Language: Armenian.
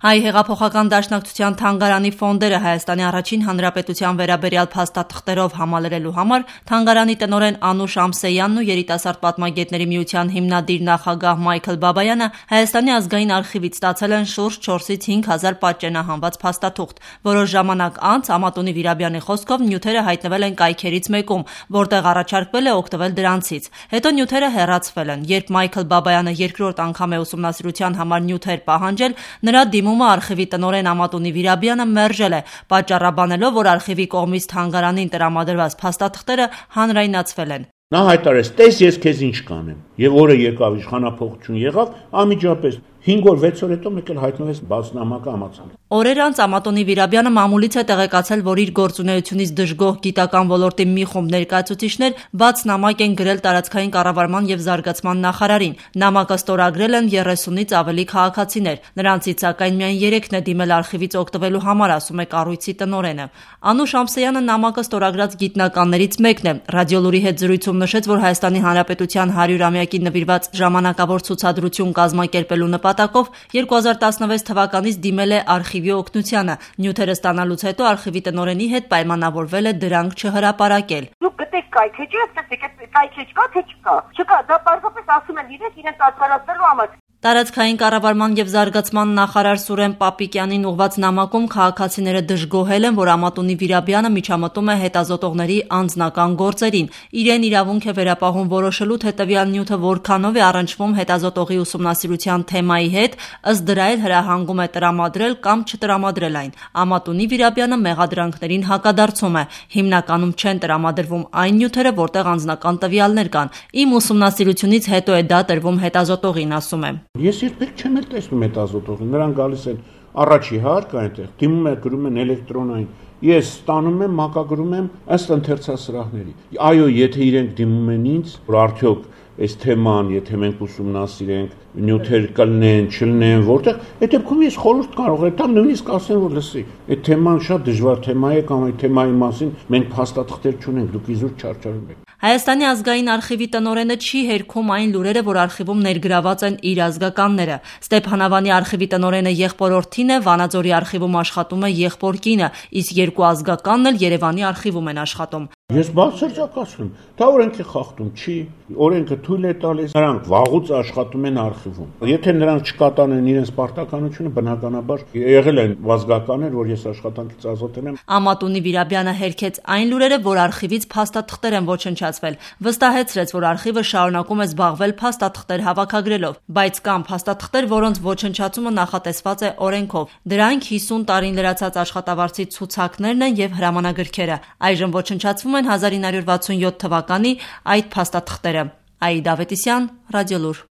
Հայ հեղափոխական դաշնակցության թանգարանի ֆոնդերը Հայաստանի առաջին հանրապետության վերաբերյալ փաստաթղթերով համալրելու համար թանգարանի տնօրեն Անուշ Ամսեյանն ու երիտասարդ պատմագետների միության հիմնադիր նախագահ Մայքլ Բաբայանը Հայաստանի ազգային արխիվից ստացել են շուրջ 4-ից 5 հազար պատճենահանված փաստաթուղթ։ Որոշ ժամանակ անց Ամատունի Վիրաբյանի խոսքով նյութերը հայտնվել են կայքերից մեկում, որտեղ առաջարկվել է օգտվել դրանցից։ Հետո նյութերը հեռացվել են։ Երբ Մայքլ Բաբայանը երկրորդ անգամ է ուսումնասիրության համար նյութեր պահանջել, նրա դիմումը արխիվի տնօրեն Ամատունի Վիրաբյանը մերժել է, պատճառաբանելով, որ արխիվի կողմից թանգարանին տրամադրված փաստաթղթերը հանրայնացվել են։ Նա հայտարարեց, տես ես քեզ ինչ կանեմ, եւ օրը եկավ իշխանափոխություն եղավ, անմիջապես 5 օր 6 օր հետո մեկ էլ հայտնվեց բաց նամակը ամացան։ Օրեր անց Ամատունի Վիրաբյանը մամուլից է տեղեկացել, որ իր գործունեությունից դժգոհ գիտական ոլորտի մի խումբ ներկայացուցիչներ բաց նամակ են գրել տարածքային կառավարման եւ զարգացման նախարարին։ Նամակը ստորագրել են 30-ից ավելի քաղաքացիներ։ Նրանցից սակայն միայն 3-ն է դիմել արխիվից օգտվելու համար, ասում է կառույցի տնօրենը։ Անուշ Ամսեյանը նամակը ստորագրած գիտնականներից մեկն է։ Ռադիոլուրի հետ զրույցում նշեց, որ Հայաստանի Հանրապետության 100-ամյակին նվիրված ժամանակավոր ցուցադրություն կազմակերպելու նպատակով 2016 թվականից դիմել է արխիվի օգնությանը։ Նյութերը ստանալուց հետո արխիվի տնօրենի հետ պայմանավորվել է դրանք չհրապարակել։ Դուք գտեք կայքը, չի ասեցիք, կայքը չկա, թե չկա։ Չկա, դա պարզապես ասում են իրենց արդարացնելու համար։ Տարածքային կառավարման եւ զարգացման նախարար Սուրեն Պապիկյանին ուղված նամակում քաղաքացիները դժգոհել են, որ Ամատունի Վիրաբյանը միջամտում է հետազոտողների անձնական գործերին։ Իրեն իրավունք է վերապահում որոշելու, թե տվյալ նյութը որքանով է առնչվում հետազոտողի ուսումնասիրության թեմայի հետ, ըստ դրա էլ հրահանգում է տրամադրել կամ չտրամադրել այն։ Ամատունի Վիրաբյանը մեղադրանքներին հակադարձում է։ Հիմնականում չեն տրամադրվում այն նյութերը, որտեղ անձնական տվյալներ կան։ Իմ ուսումնասիրությունից հետո է դա տրվում հետազոտողին, ասում է։ Ես երբեք չեմ էլ տեսնում հետազոտողին, նրանք գալիս են առաջի հարկ այնտեղ, դիմում են, գրում են էլեկտրոնային։ Ես ստանում եմ, մակագրում եմ ըստ ընթերցասրահների։ Այո, եթե իրենք դիմում են ինձ, որ արդյոք այս թեման, եթե մենք ուսումնասիրենք, նյութեր կլինեն, չլինեն, որտեղ, այդ դեպքում ես խորհուրդ կարող եմ տամ, նույնիսկ ասեմ, որ լսի, այդ թեման շատ դժվար թեմա է կամ այդ թեմայի մասին մենք փաստաթղթեր չունենք, դուք իզուր չարչարում եք։ Հայաստանի ազգային արխիվի տնօրենը չի հերքում այն լուրերը, որ արխիվում ներգրաված են իր ազգականները։ Ստեփանավանի արխիվի տնօրենը եղբորորդին է, Վանաձորի արխիվում աշխատում է եղբոր կինը, իսկ երկու ազգականն էլ Երևանի արխիվում են աշխատում։ Ես բացարձակացնում, դա օրենք է խախտում, չի, օրենքը թույլ է տալիս, նրանք վաղուց աշխատում են արխիվում։ Եթե նրանք չկատարեն իրենց պարտականությունը, բնականաբար եղել են ազգականներ, որ ես աշխատանքից ազատել եմ։ Ամատունի Վիրաբյանը հերքեց այն լուրերը, որ արխիվից փաստաթղթեր են ոչնչացվել, վստահեցրեց, որ արխիվը շարունակում է զբաղվել փաստաթղթեր հավաքագրելով, բայց կան փաստաթղթեր, որոնց ոչնչացումը նախատեսված է օրենքով։ Դրանք 50 տարին լրացած աշխատավարձի ցուցակներն են եւ հրամանագրքերը։ Այժմ ոչնչացվում են 1967 թվականի այդ փաստաթղթերը։ Աիդա Ավետիսյան, Ռադիոլուր։